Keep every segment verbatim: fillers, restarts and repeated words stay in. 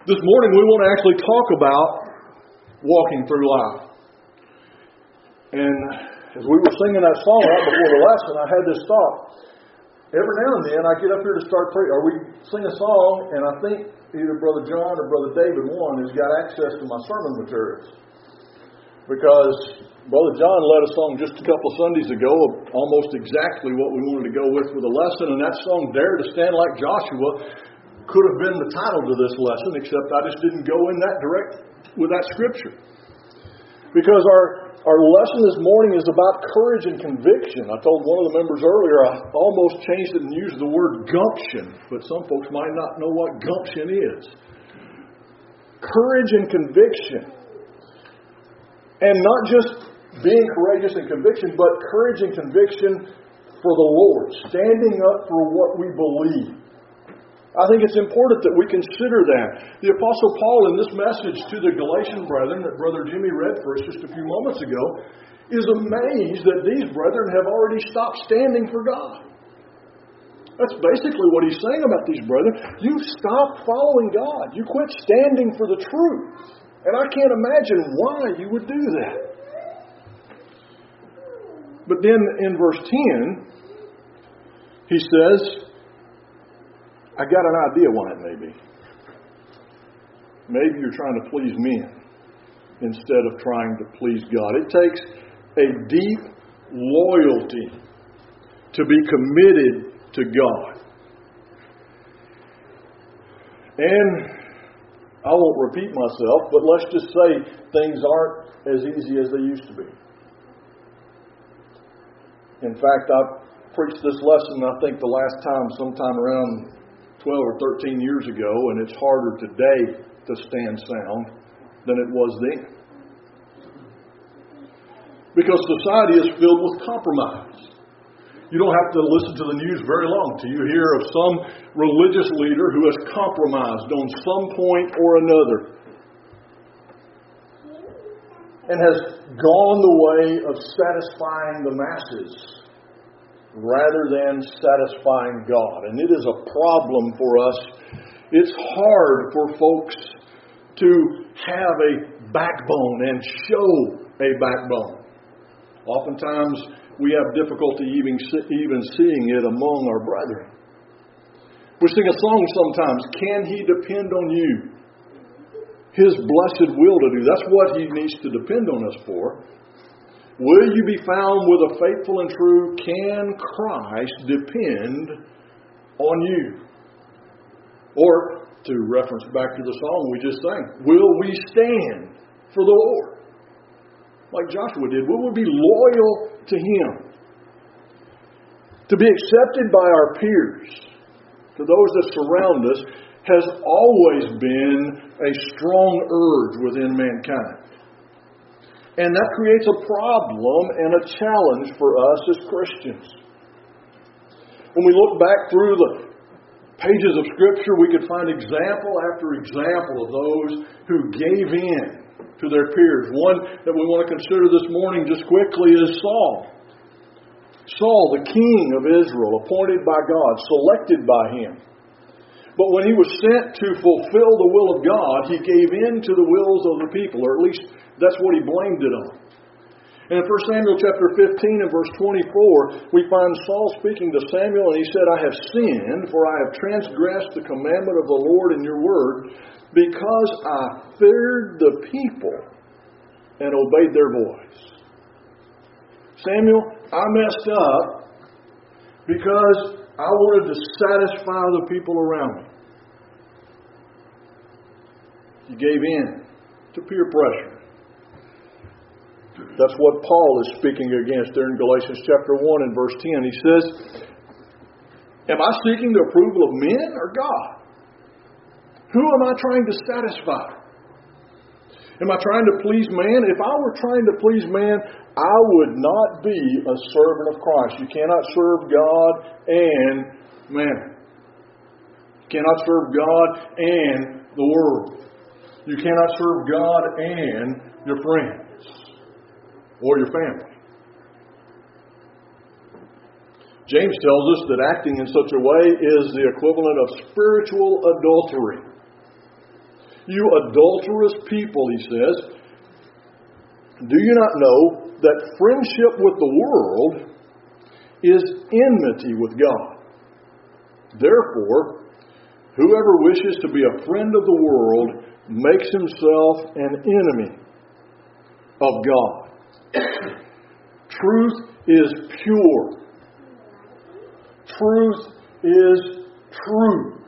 This morning we want to actually talk about walking through life. And as we were singing that song right before the lesson, I had this thought. Every now and then I get up here to start praying, or we sing a song, and I think either Brother John or Brother David, one, has got access to my sermon materials. Because Brother John led a song just a couple of Sundays ago of almost exactly what we wanted to go with for the lesson, and that song, Dare to Stand Like Joshua, could have been the title to this lesson, except I just didn't go in that direct with that scripture. Because our Our lesson this morning is about courage and conviction. I told one of the members earlier I almost changed it and used the word gumption, but some folks might not know what gumption is. Courage and conviction. And not just being courageous and conviction, but courage and conviction for the Lord. Standing up for what we believe. I think it's important that we consider that. The Apostle Paul, in this message to the Galatian brethren that Brother Jimmy read for us just a few moments ago, is amazed that these brethren have already stopped standing for God. That's basically what he's saying about these brethren. You've stopped following God. You quit standing for the truth. And I can't imagine why you would do that. But then in verse ten, he says, I got an idea why it may be. Maybe you're trying to please men instead of trying to please God. It takes a deep loyalty to be committed to God. And I won't repeat myself, but let's just say things aren't as easy as they used to be. In fact, I preached this lesson, I think the last time, sometime around twelve or thirteen years ago, and it's harder today to stand sound than it was then. Because society is filled with compromise. You don't have to listen to the news very long till you hear of some religious leader who has compromised on some point or another and has gone the way of satisfying the masses rather than satisfying God. And it is a problem for us. It's hard for folks to have a backbone and show a backbone. Oftentimes, we have difficulty even, even seeing it among our brethren. We sing a song sometimes, Can He Depend on You? His blessed will to do. That's what He needs to depend on us for. Will you be found with a faithful and true? Can Christ depend on you? Or, to reference back to the song we just sang, will we stand for the Lord? Like Joshua did, will we be loyal to Him? To be accepted by our peers, to those that surround us, has always been a strong urge within mankind. And that creates a problem and a challenge for us as Christians. When we look back through the pages of Scripture, we could find example after example of those who gave in to their peers. One that we want to consider this morning just quickly is Saul. Saul, the king of Israel, appointed by God, selected by Him. But when he was sent to fulfill the will of God, he gave in to the wills of the people, or at least that's what he blamed it on. And in First Samuel chapter fifteen and verse twenty-four, we find Saul speaking to Samuel, and he said, I have sinned, for I have transgressed the commandment of the Lord in your word, because I feared the people and obeyed their voice. Samuel, I messed up because I wanted to satisfy the people around me. You gave in to peer pressure. That's what Paul is speaking against there in Galatians chapter one and verse ten. He says, am I seeking the approval of men or God? Who am I trying to satisfy? Am I trying to please man? If I were trying to please man, I would not be a servant of Christ. You cannot serve God and man. You cannot serve God and the world. You cannot serve God and your friends or your family. James tells us that acting in such a way is the equivalent of spiritual adultery. you adulterous people, he says, do you not know that friendship with the world is enmity with God? Therefore, whoever wishes to be a friend of the world makes himself an enemy of God. Truth is pure. Truth is truth.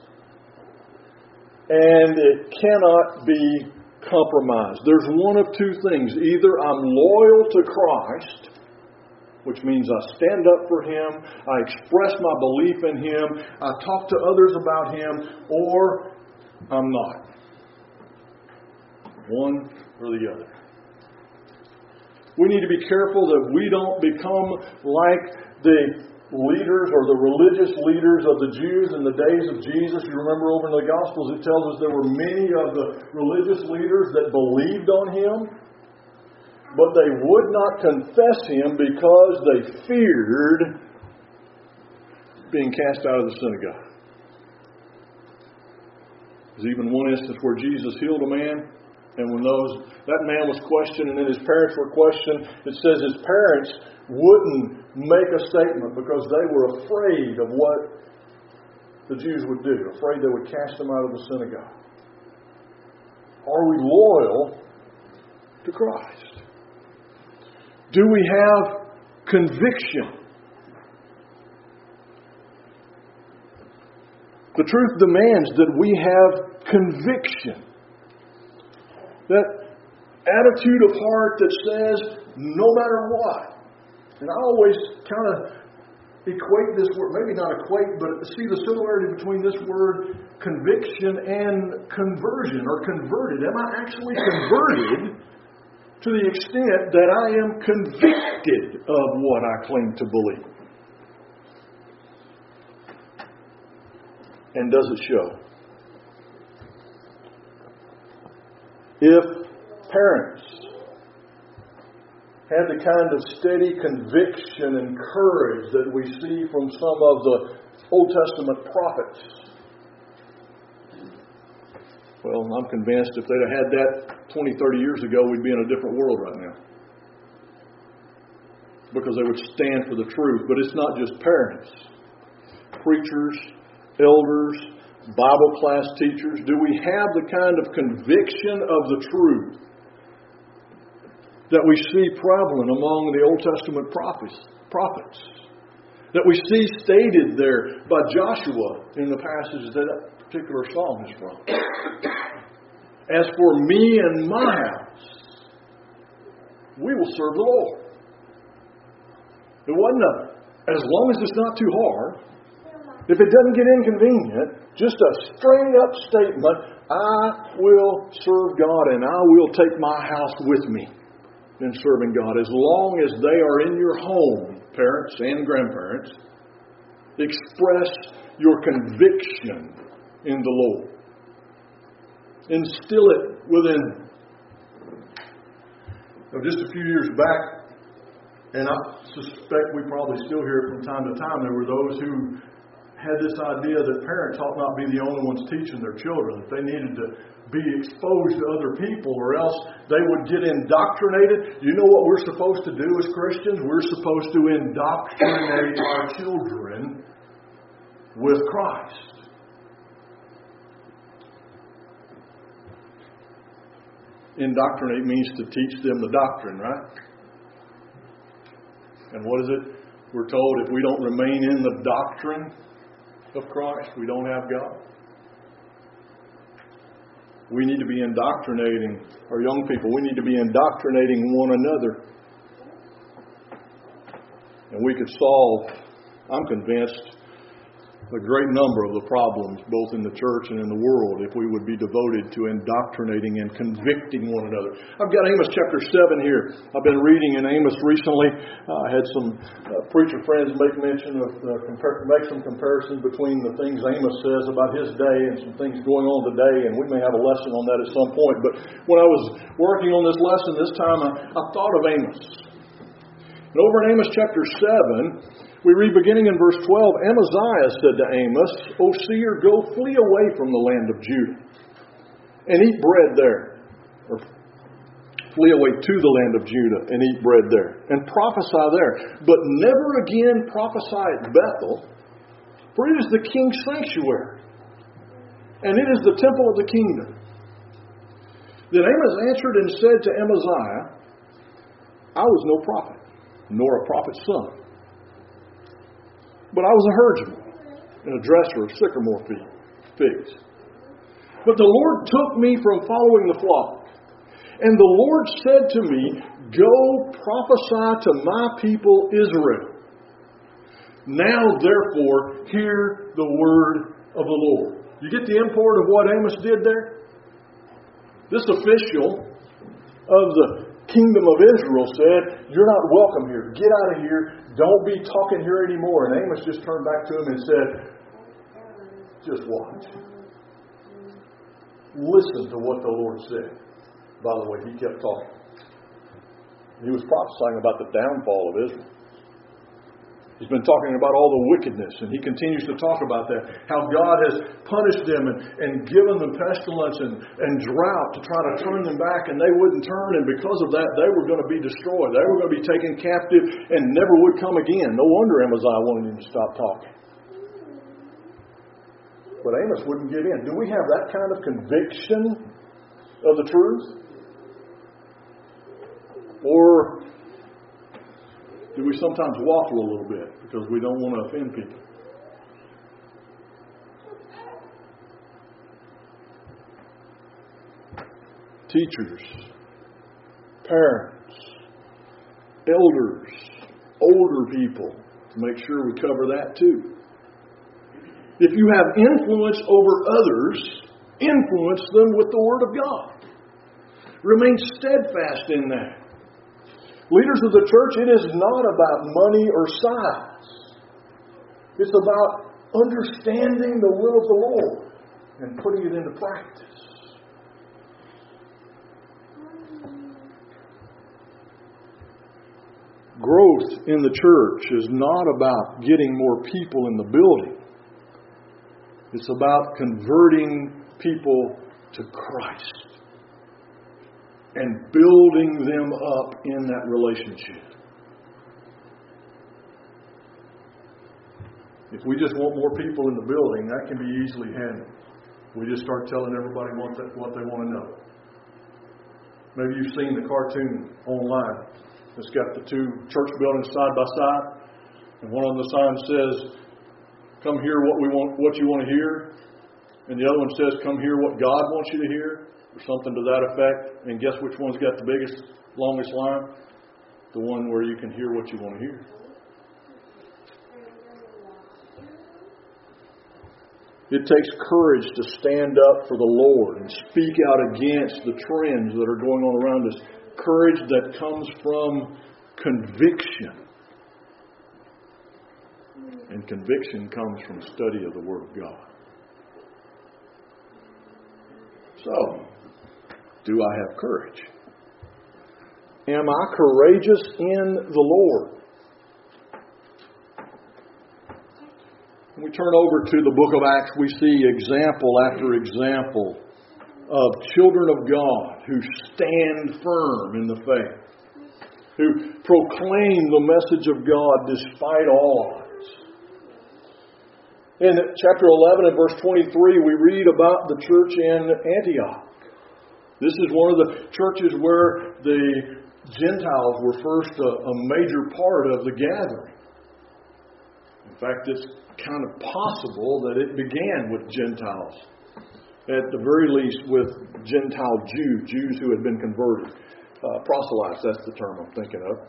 And it cannot be compromised. There's one of two things. Either I'm loyal to Christ, which means I stand up for Him, I express my belief in Him, I talk to others about Him, or I'm not. One or the other. We need to be careful that we don't become like the leaders or the religious leaders of the Jews in the days of Jesus. You remember over in the Gospels it tells us there were many of the religious leaders that believed on Him, but they would not confess Him because they feared being cast out of the synagogue. There's even one instance where Jesus healed a man, and when those that man was questioned and then his parents were questioned, it says his parents wouldn't make a statement because they were afraid of what the Jews would do, afraid they would cast them out of the synagogue. Are we loyal to Christ? Do we have conviction? The truth demands that we have conviction. That attitude of heart that says, no matter what. And I always kind of equate this word, maybe not equate, but see the similarity between this word conviction and conversion or converted. Am I actually converted to the extent that I am convicted of what I claim to believe? And does it show? If parents had the kind of steady conviction and courage that we see from some of the Old Testament prophets, well, I'm convinced if they'd have had that twenty, thirty years ago, we'd be in a different world right now. Because they would stand for the truth. But it's not just parents. Preachers, elders, Bible class teachers. Do we have the kind of conviction of the truth that we see prevalent among the Old Testament prophets, prophets, that we see stated there by Joshua in the passage that that particular psalm is from? As for me and my house, we will serve the Lord. It wasn't a, as long as it's not too hard, if it doesn't get inconvenient, just a straight up statement, I will serve God and I will take my house with me in serving God. As long as they are in your home, parents and grandparents, express your conviction in the Lord. Instill it within them. Now, just a few years back, and I suspect we probably still hear it from time to time, there were those who had this idea that parents ought not be the only ones teaching their children, that they needed to be exposed to other people or else they would get indoctrinated. You know what we're supposed to do as Christians? We're supposed to indoctrinate our children with Christ. Indoctrinate means to teach them the doctrine, right? And what is it? We're told if we don't remain in the doctrine of Christ, we don't have God. We need to be indoctrinating our young people. We need to be indoctrinating one another. And we could solve, I'm convinced, a great number of the problems both in the church and in the world if we would be devoted to indoctrinating and convicting one another. I've got Amos chapter seven here. I've been reading in Amos recently. Uh, I had some uh, preacher friends make mention of, uh, compar- make some comparisons between the things Amos says about his day and some things going on today, and we may have a lesson on that at some point. But when I was working on this lesson this time, I, I thought of Amos. And over in Amos chapter seven, we read beginning in verse twelve, Amaziah said to Amos, O seer, go flee away from the land of Judah, and eat bread there. Or flee away to the land of Judah and eat bread there. And prophesy there. But never again prophesy at Bethel, for it is the king's sanctuary, and it is the temple of the kingdom. Then Amos answered and said to Amaziah, I was no prophet, nor a prophet's son, but I was a herdsman and a dresser of sycamore figs. But the Lord took me from following the flock, and the Lord said to me, Go prophesy to my people Israel. Now therefore hear the word of the Lord. You get the import of what Amos did there? This official of the kingdom of Israel said, You're not welcome here. Get out of here. Don't be talking here anymore. And Amos just turned back to him and said, Just watch. Listen to what the Lord said. By the way, he kept talking. He was prophesying about the downfall of Israel. He's been talking about all the wickedness, and he continues to talk about that. How God has punished them and, and given them pestilence and, and drought to try to turn them back, and they wouldn't turn, and because of that, they were going to be destroyed. They were going to be taken captive and never would come again. No wonder Amaziah wanted him to stop talking. But Amos wouldn't give in. Do we have that kind of conviction of the truth? Or do we sometimes waffle a little bit because we don't want to offend people? Teachers, parents, elders, older people, to make sure we cover that too. If you have influence over others, influence them with the Word of God. Remain steadfast in that. Leaders of the church, it is not about money or size. It's about understanding the will of the Lord and putting it into practice. Growth in the church is not about getting more people in the building. It's about converting people to Christ and building them up in that relationship. If we just want more people in the building, that can be easily handled. We just start telling everybody what they, what they want to know. Maybe you've seen the cartoon online. It's got the two church buildings side by side, and one on the sign says, "Come hear what we want, what you want to hear," and the other one says, "Come hear what God wants you to hear," or something to that effect. And guess which one's got the biggest, longest line? The one where you can hear what you want to hear. It takes courage to stand up for the Lord and speak out against the trends that are going on around us. Courage that comes from conviction. And conviction comes from study of the Word of God. So, do I have courage? Am I courageous in the Lord? When we turn over to the book of Acts, we see example after example of children of God who stand firm in the faith, who proclaim the message of God despite odds. In chapter eleven and verse twenty-three, we read about the church in Antioch. This is one of the churches where the Gentiles were first a, a major part of the gathering. In fact, it's kind of possible that it began with Gentiles. At the very least with Gentile Jews, Jews who had been converted. Uh, proselytes, that's the term I'm thinking of.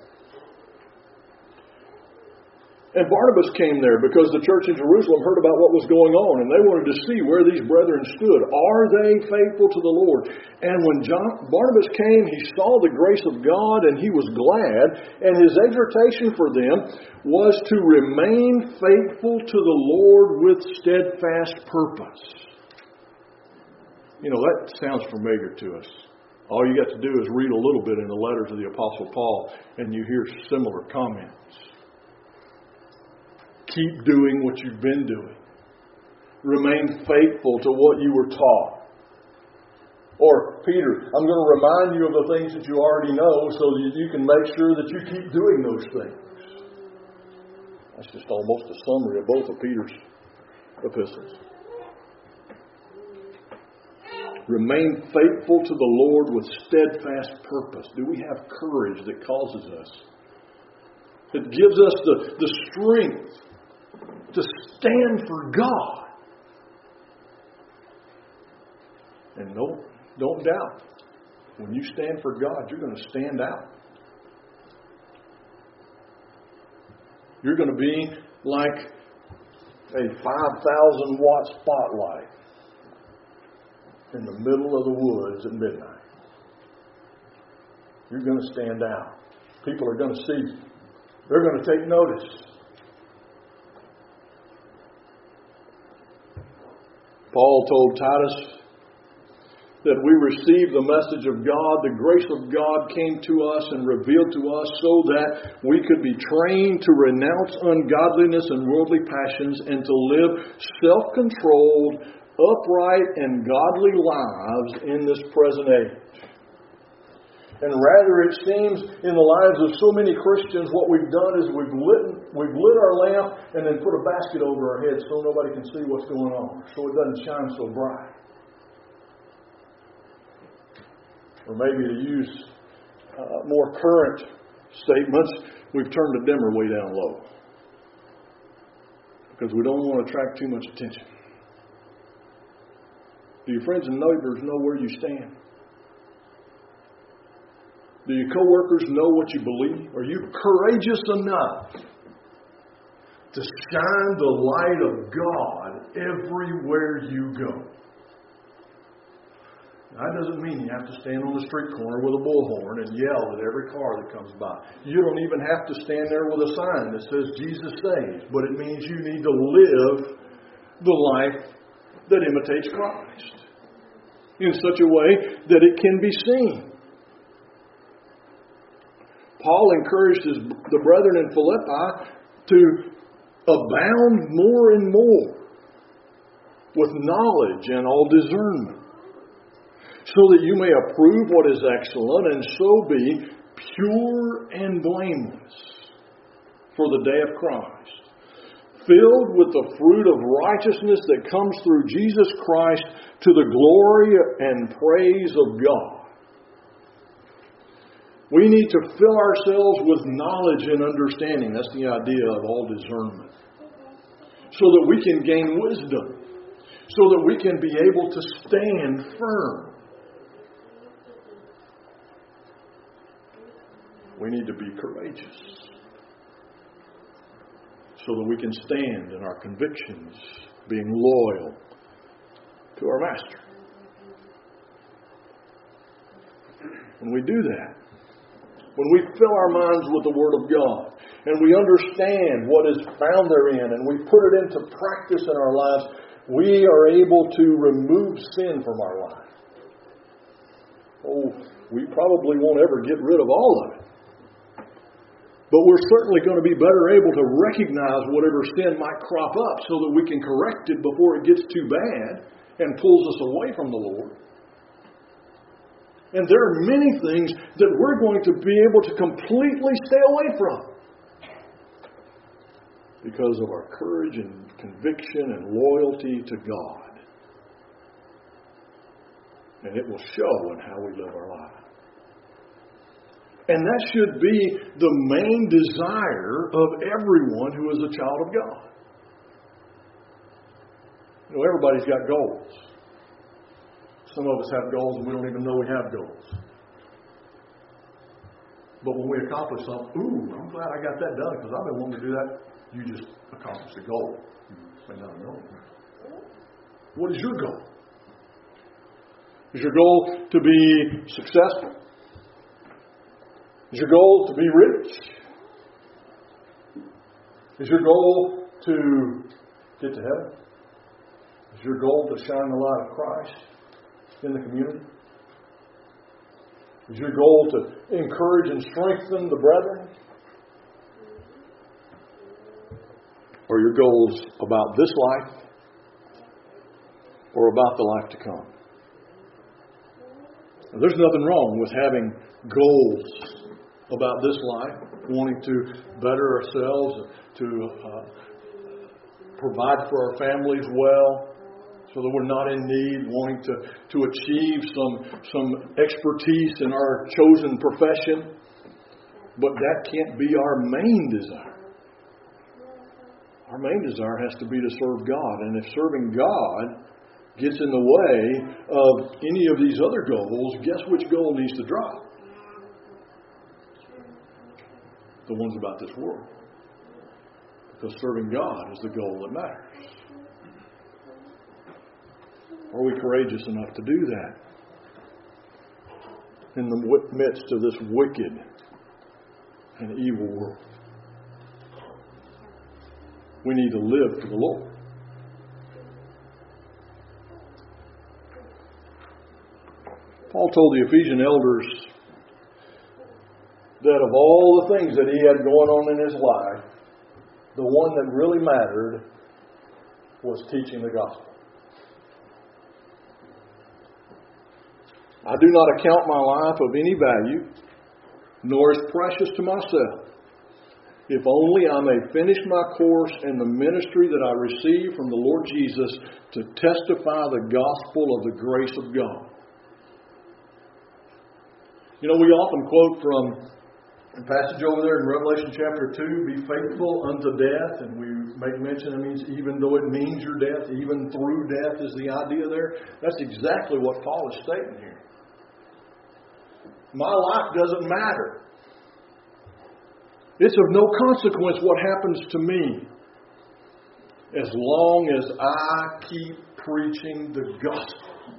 And Barnabas came there because the church in Jerusalem heard about what was going on, and they wanted to see where these brethren stood. Are they faithful to the Lord? And when John, Barnabas came, he saw the grace of God, and he was glad. And his exhortation for them was to remain faithful to the Lord with steadfast purpose. You know, that sounds familiar to us. All you got to do is read a little bit in the letters of the Apostle Paul, and you hear similar comments. Keep doing what you've been doing. Remain faithful to what you were taught. Or, Peter, I'm going to remind you of the things that you already know so that you can make sure that you keep doing those things. That's just almost a summary of both of Peter's epistles. Remain faithful to the Lord with steadfast purpose. Do we have courage that causes us? It gives us the, the strength to stand for God. And no, don't doubt, when you stand for God, you're going to stand out. You're going to be like a five thousand watt spotlight in the middle of the woods at midnight. You're going to stand out. People are going to see you. They're going to take notice. Paul told Titus that we received the message of God, the grace of God came to us and revealed to us so that we could be trained to renounce ungodliness and worldly passions and to live self-controlled, upright, and godly lives in this present age. And rather, it seems in the lives of so many Christians, what we've done is we've lit, we've lit our lamp and then put a basket over our head so nobody can see what's going on, so it doesn't shine so bright. Or maybe to use uh, more current statements, we've turned the dimmer way down low. Because we don't want to attract too much attention. Do your friends and neighbors know where you stand? Do your coworkers know what you believe? Are you courageous enough to shine the light of God everywhere you go? That doesn't mean you have to stand on the street corner with a bullhorn and yell at every car that comes by. You don't even have to stand there with a sign that says Jesus saves. But it means you need to live the life that imitates Christ in such a way that it can be seen. Paul encouraged his, the brethren in Philippi to abound more and more with knowledge and all discernment, so that you may approve what is excellent and so be pure and blameless for the day of Christ, filled with the fruit of righteousness that comes through Jesus Christ to the glory and praise of God. We need to fill ourselves with knowledge and understanding. That's the idea of all discernment. So that we can gain wisdom. So that we can be able to stand firm. We need to be courageous so that we can stand in our convictions, being loyal to our Master. When we do that, when we fill our minds with the Word of God, and we understand what is found therein, and we put it into practice in our lives, we are able to remove sin from our life. Oh, we probably won't ever get rid of all of it. But we're certainly going to be better able to recognize whatever sin might crop up so that we can correct it before it gets too bad and pulls us away from the Lord. And there are many things that we're going to be able to completely stay away from because of our courage and conviction and loyalty to God. And it will show in how we live our lives. And that should be the main desire of everyone who is a child of God. You know, everybody's got goals. Some of us have goals and we don't even know we have goals. But when we accomplish something, ooh, I'm glad I got that done because I've been wanting to do that. You just accomplished a goal. You may not know. What is your goal? Is your goal to be successful? Is your goal to be rich? Is your goal to get to heaven? Is your goal to shine the light of Christ in the community? Is your goal to encourage and strengthen the brethren? Or are your goals about this life or about the life to come? Now, there's nothing wrong with having goals about this life, wanting to better ourselves, to uh, provide for our families well, so that we're not in need, wanting to, to achieve some, some expertise in our chosen profession. But that can't be our main desire. Our main desire has to be to serve God. And if serving God gets in the way of any of these other goals, guess which goal needs to drop? The ones about this world. Because serving God is the goal that matters. Are we courageous enough to do that in the midst of this wicked and evil world? We need to live for the Lord. Paul told the Ephesian elders that of all the things that he had going on in his life, the one that really mattered was teaching the gospel. I do not account my life of any value, nor is precious to myself, if only I may finish my course in the ministry that I received from the Lord Jesus to testify the gospel of the grace of God. You know, we often quote from a passage over there in Revelation chapter two, be faithful unto death, and we make mention, it means even though it means your death, even through death is the idea there. That's exactly what Paul is stating here. My life doesn't matter. It's of no consequence what happens to me as long as I keep preaching the gospel.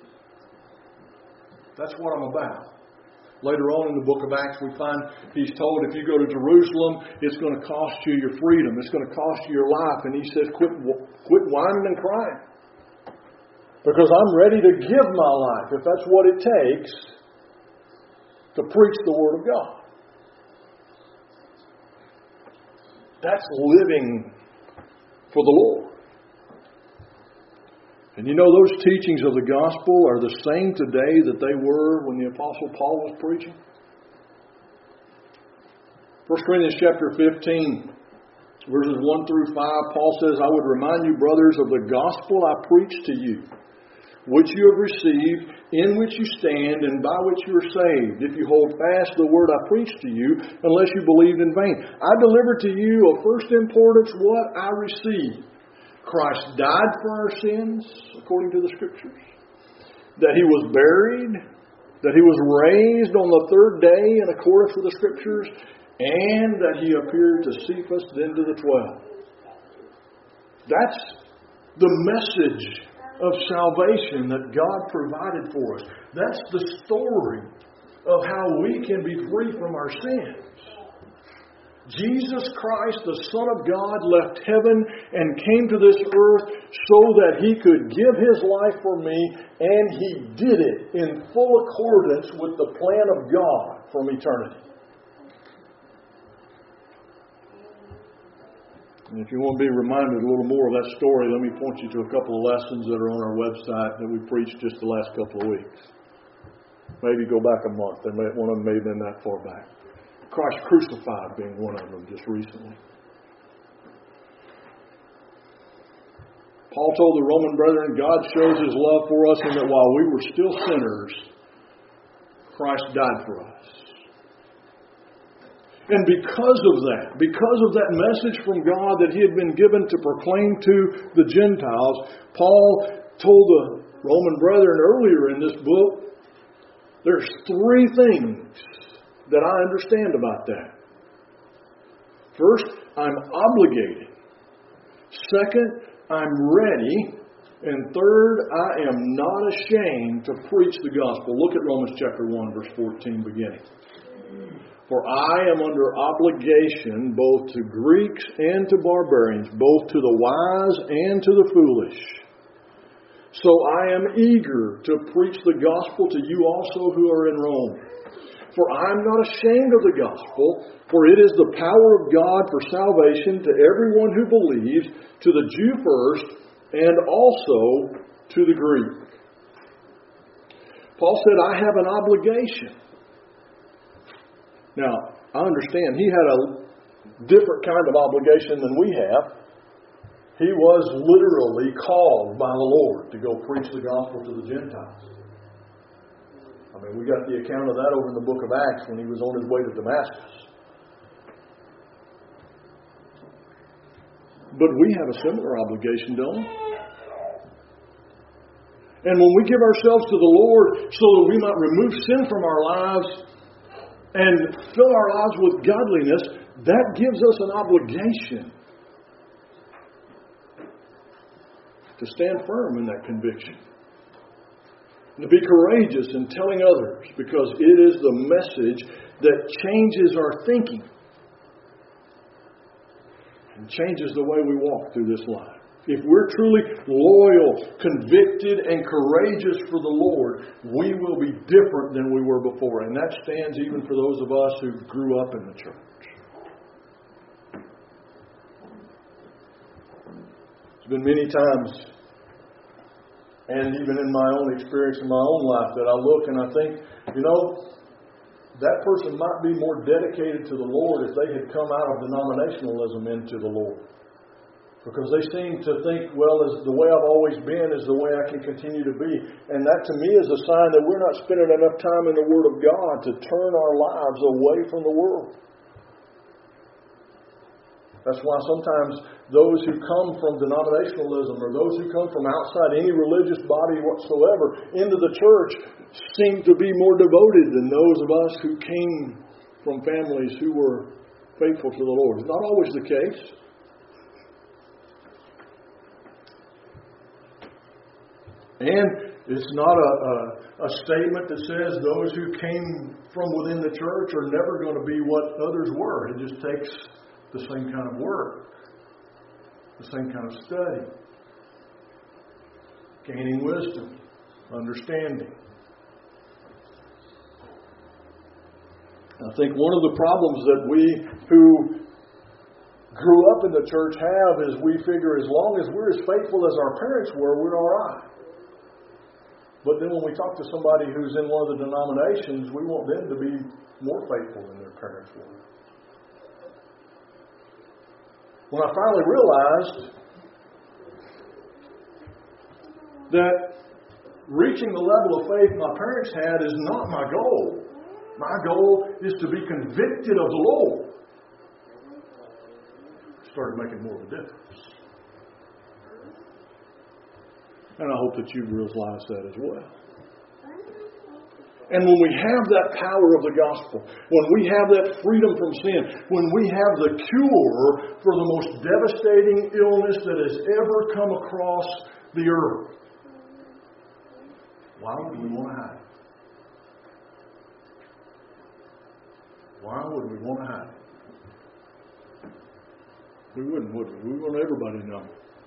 That's what I'm about. Later on in the book of Acts, we find he's told if you go to Jerusalem, it's going to cost you your freedom. It's going to cost you your life. And he says, quit, quit whining and crying. Because I'm ready to give my life, if that's what it takes, to preach the Word of God. That's living for the Lord. And you know, those teachings of the gospel are the same today that they were when the Apostle Paul was preaching. First Corinthians chapter fifteen, verses one through five, Paul says, I would remind you, brothers, of the gospel I preached to you, which you have received, in which you stand, and by which you are saved, if you hold fast the word I preached to you, unless you believed in vain. I delivered to you of first importance what I received. Christ died for our sins, according to the Scriptures. That He was buried. That He was raised on the third day in accordance with the Scriptures. And that He appeared to Cephas, then to the twelve. That's the message of salvation that God provided for us. That's the story of how we can be free from our sins. Jesus Christ, the Son of God, left heaven and came to this earth so that He could give His life for me, and He did it in full accordance with the plan of God from eternity. And if you want to be reminded a little more of that story, let me point you to a couple of lessons that are on our website that we preached just the last couple of weeks. Maybe go back a month. One of them may have been that far back. Christ crucified being one of them just recently. Paul told the Roman brethren, God shows His love for us in that while we were still sinners, Christ died for us. And because of that, because of that message from God that He had been given to proclaim to the Gentiles, Paul told the Roman brethren earlier in this book, there's three things that I understand about that. First, I'm obligated. Second, I'm ready. And third, I am not ashamed to preach the gospel. Look at Romans chapter one, verse fourteen beginning. For I am under obligation both to Greeks and to barbarians, both to the wise and to the foolish. So I am eager to preach the gospel to you also who are in Rome. For I am not ashamed of the gospel, for it is the power of God for salvation to everyone who believes, to the Jew first, and also to the Greek. Paul said, I have an obligation. Now, I understand he had a different kind of obligation than we have. He was literally called by the Lord to go preach the gospel to the Gentiles. I mean, we got the account of that over in the book of Acts when he was on his way to Damascus. But we have a similar obligation, don't we? And when we give ourselves to the Lord so that we might remove sin from our lives and fill our lives with godliness, that gives us an obligation to stand firm in that conviction. To be courageous in telling others, because it is the message that changes our thinking and changes the way we walk through this life. If we're truly loyal, convicted, and courageous for the Lord, we will be different than we were before. And that stands even for those of us who grew up in the church. There's been many times, and even in my own experience in my own life, that I look and I think, you know, that person might be more dedicated to the Lord if they had come out of denominationalism into the Lord. Because they seem to think, well, as the way I've always been is the way I can continue to be. And that to me is a sign that we're not spending enough time in the Word of God to turn our lives away from the world. That's why sometimes those who come from denominationalism or those who come from outside any religious body whatsoever into the church seem to be more devoted than those of us who came from families who were faithful to the Lord. It's not always the case. And it's not a, a, a statement that says those who came from within the church are never going to be what others were. It just takes the same kind of work, the same kind of study, gaining wisdom, understanding. I think one of the problems that we who grew up in the church have is we figure as long as we're as faithful as our parents were, we're all right. But then when we talk to somebody who's in one of the denominations, we want them to be more faithful than their parents were. When I finally realized that reaching the level of faith my parents had is not my goal. My goal is to be convicted of the Lord. It started making more of a difference. And I hope that you've realized that as well. And when we have that power of the gospel, when we have that freedom from sin, when we have the cure for the most devastating illness that has ever come across the earth, why would we want to hide it? Why would we want to hide it? We wouldn't, would we? We want everybody to know.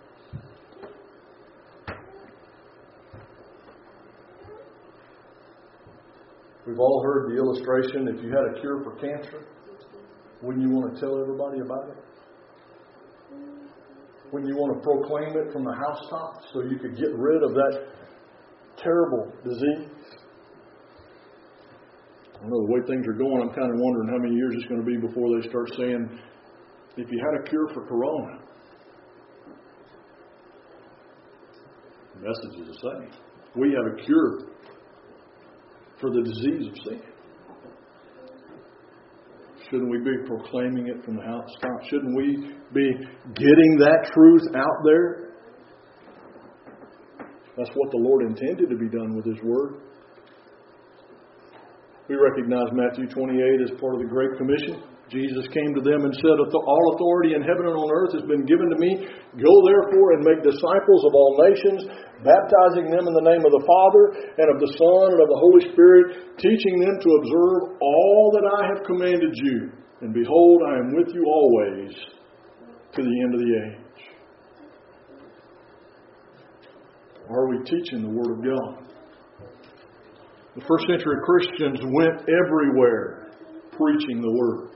We've all heard the illustration, if you had a cure for cancer, wouldn't you want to tell everybody about it? Wouldn't you want to proclaim it from the housetops so you could get rid of that terrible disease? I know the way things are going, I'm kind of wondering how many years it's going to be before they start saying, if you had a cure for corona, the message is the same. We have a cure for the disease of sin. Shouldn't we be proclaiming it from the housetop? Shouldn't we be getting that truth out there? That's what the Lord intended to be done with His Word. We recognize Matthew twenty-eight as part of the Great Commission. Jesus came to them and said, all authority in heaven and on earth has been given to me. Go therefore and make disciples of all nations, baptizing them in the name of the Father and of the Son and of the Holy Spirit, teaching them to observe all that I have commanded you. And behold, I am with you always to the end of the age. Are we teaching the Word of God? The first century Christians went everywhere preaching the Word.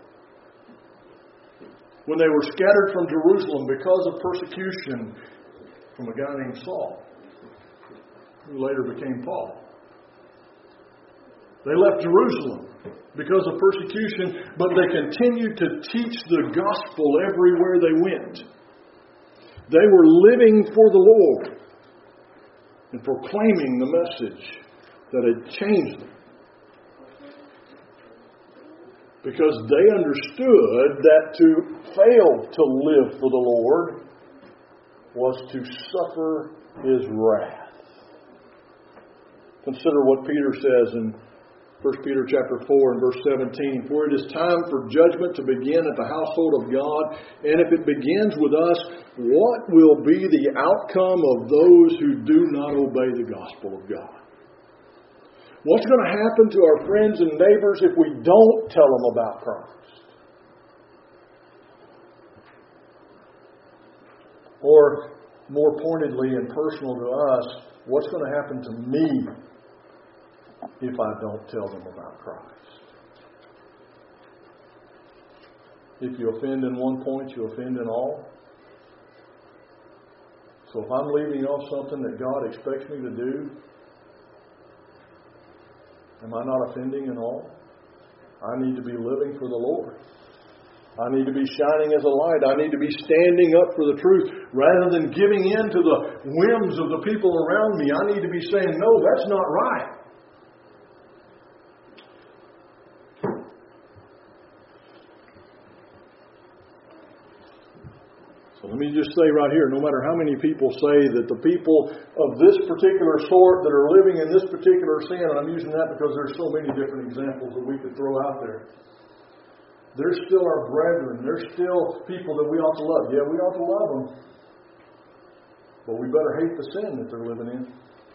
When they were scattered from Jerusalem because of persecution from a guy named Saul, who later became Paul. They left Jerusalem because of persecution, but they continued to teach the gospel everywhere they went. They were living for the Lord and proclaiming the message that had changed them. Because they understood that to fail to live for the Lord was to suffer His wrath. Consider what Peter says in First Peter chapter four and verse seventeen. For it is time for judgment to begin at the household of God. And if it begins with us, what will be the outcome of those who do not obey the gospel of God? What's going to happen to our friends and neighbors if we don't tell them about Christ? Or, more pointedly and personal to us, what's going to happen to me if I don't tell them about Christ? If you offend in one point, you offend in all. So if I'm leaving off something that God expects me to do, am I not offending in all? I need to be living for the Lord. I need to be shining as a light. I need to be standing up for the truth rather than giving in to the whims of the people around me. I need to be saying, no, that's not right. So let me just say right here, no matter how many people say that the people of this particular sort that are living in this particular sin, and I'm using that because there's so many different examples that we could throw out there, they're still our brethren. They're still people that we ought to love. Yeah, we ought to love them. But we better hate the sin that they're living in.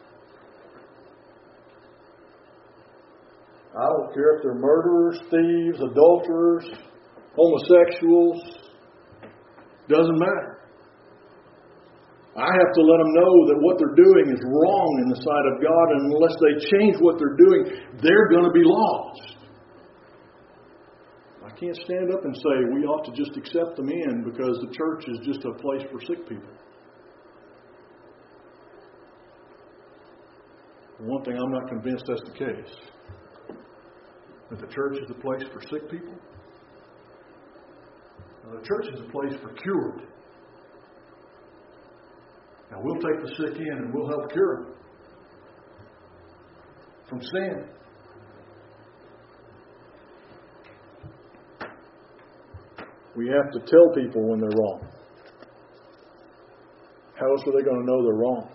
I don't care if they're murderers, thieves, adulterers, homosexuals. Doesn't matter. I have to let them know that what they're doing is wrong in the sight of God, and unless they change what they're doing, they're going to be lost. I can't stand up and say we ought to just accept them in because the church is just a place for sick people. One thing, I'm not convinced that's the case. That the church is a place for sick people. The church is a place for cured. Now we'll take the sick in and we'll help cure them from sin. We have to tell people when they're wrong. How else are they going to know they're wrong?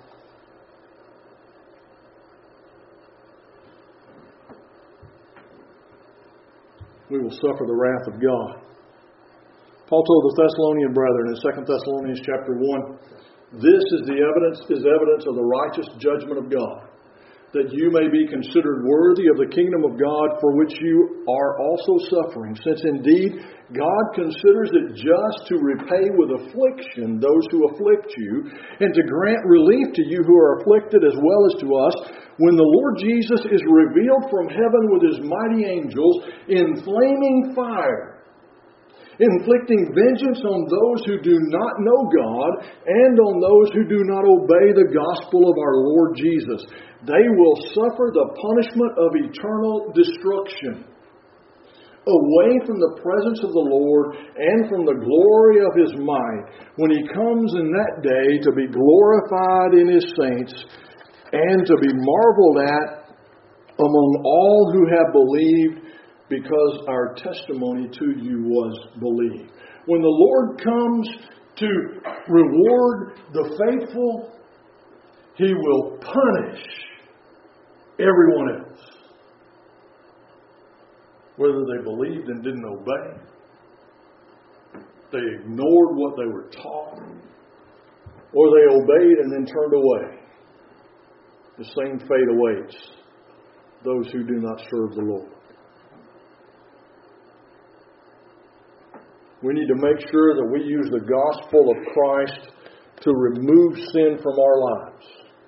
We will suffer the wrath of God. Paul told the Thessalonian brethren in Second Thessalonians chapter one, this is the evidence is evidence of the righteous judgment of God, that you may be considered worthy of the kingdom of God for which you are also suffering, since indeed God considers it just to repay with affliction those who afflict you, and to grant relief to you who are afflicted as well as to us, when the Lord Jesus is revealed from heaven with His mighty angels in flaming fire, inflicting vengeance on those who do not know God and on those who do not obey the gospel of our Lord Jesus. They will suffer the punishment of eternal destruction, away from the presence of the Lord and from the glory of His might, when He comes in that day to be glorified in His saints and to be marveled at among all who have believed, because our testimony to you was believed. When the Lord comes to reward the faithful, He will punish everyone else. Whether they believed and didn't obey, they ignored what they were taught, or they obeyed and then turned away. The same fate awaits those who do not serve the Lord. We need to make sure that we use the gospel of Christ to remove sin from our lives,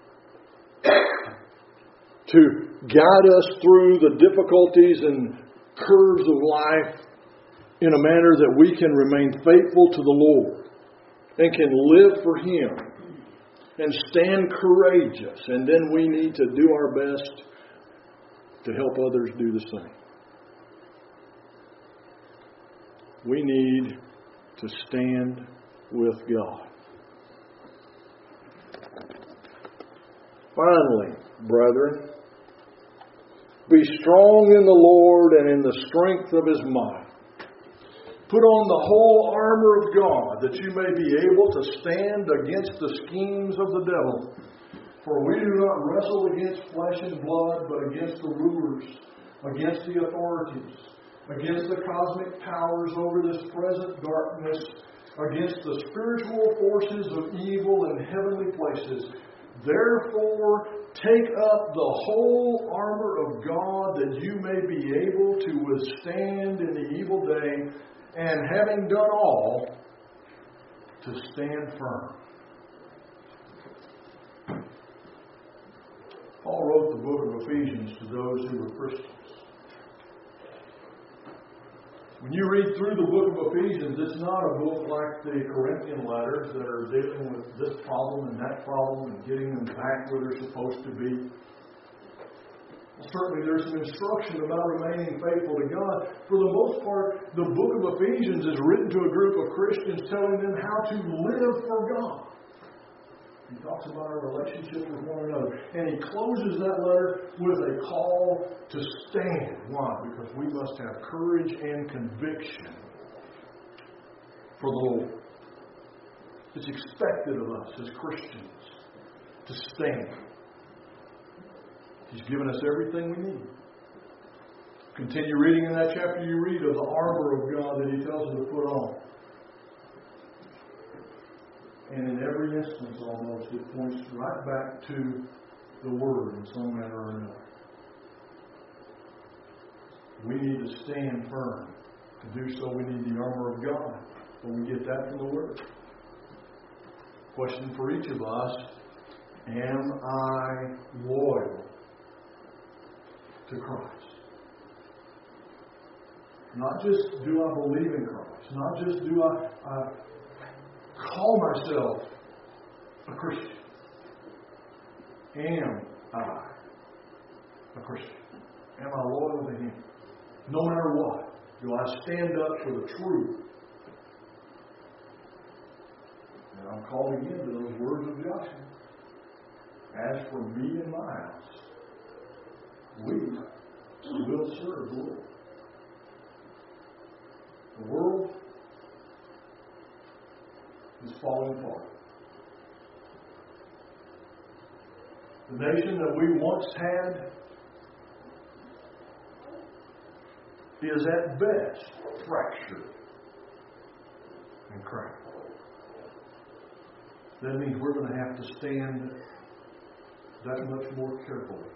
to guide us through the difficulties and curves of life in a manner that we can remain faithful to the Lord and can live for Him and stand courageous. And then we need to do our best to help others do the same. We need to stand with God. Finally, brethren, be strong in the Lord and in the strength of His might. Put on the whole armor of God, that you may be able to stand against the schemes of the devil. For we do not wrestle against flesh and blood, but against the rulers, against the authorities, against the cosmic powers over this present darkness, against the spiritual forces of evil in heavenly places. Therefore, take up the whole armor of God, that you may be able to withstand in the evil day, and having done all, to stand firm. Paul wrote the book of Ephesians to those who were Christians. When you read through the book of Ephesians, it's not a book like the Corinthian letters that are dealing with this problem and that problem and getting them back where they're supposed to be. Well, certainly there's some instruction about remaining faithful to God. For the most part, the book of Ephesians is written to a group of Christians telling them how to live for God. He talks about our relationship with one another. And he closes that letter with a call to stand. Why? Because we must have courage and conviction for the Lord. It's expected of us as Christians to stand. He's given us everything we need. Continue reading in that chapter, you read of the armor of God that He tells us to put on. And in every instance, almost, it points right back to the Word in some manner or another. We need to stand firm. To do so, we need the armor of God. But we get that from the Word. Question for each of us: am I loyal to Christ? Not just do I believe in Christ. Not just do I... I call myself a Christian. Am I a Christian? Am I loyal to Him? No matter what, do I stand up for the truth? And I'm calling into those words of Joshua. As for me and my house, we will serve the Lord. The world is falling apart. The nation that we once had is at best fractured and cracked. That means we're going to have to stand that much more carefully.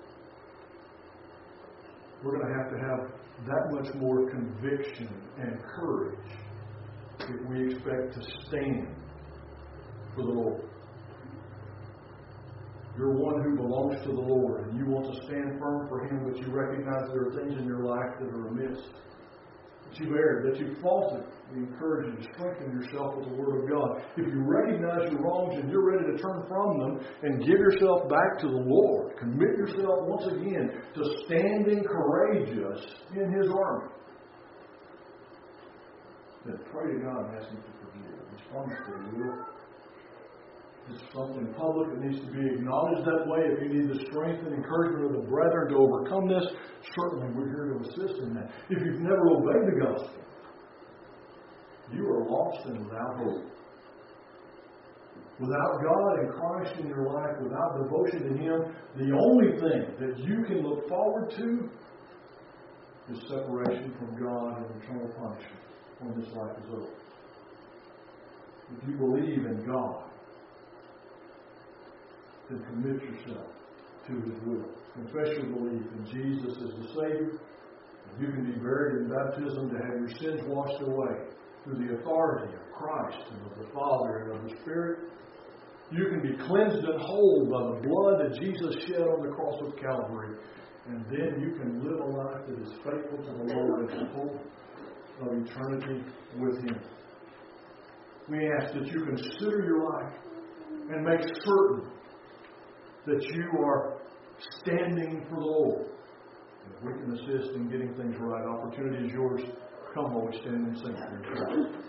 We're going to have to have that much more conviction and courage if we expect to stand for the Lord. You're one who belongs to the Lord, and you want to stand firm for Him, but you recognize there are things in your life that are amiss, that you've erred, that you've faltered. We encourage you to strengthen yourself with the Word of God. If you recognize your wrongs and you're ready to turn from them and give yourself back to the Lord, commit yourself once again to standing courageous in His army, then pray to God and ask Him to forgive. He's promised that He will. It's something public that needs to be acknowledged that way. If you need the strength and encouragement of the brethren to overcome this, certainly we're here to assist in that. If you've never obeyed the gospel, you are lost and without hope. Without God and Christ in your life, without devotion to Him, the only thing that you can look forward to is separation from God and eternal punishment when this life is over. If you believe in God, then commit yourself to His will. Confess your belief in Jesus as the Savior. And you can be buried in baptism to have your sins washed away through the authority of Christ and of the Father and of the Spirit. You can be cleansed and whole by the blood that Jesus shed on the cross of Calvary. And then you can live a life that is faithful to the Lord and hope of eternity with Him. We ask that you consider your life and make certain that you are standing for the Lord. If we can assist in getting things right, opportunity is yours. Come while we stand and sing for your church.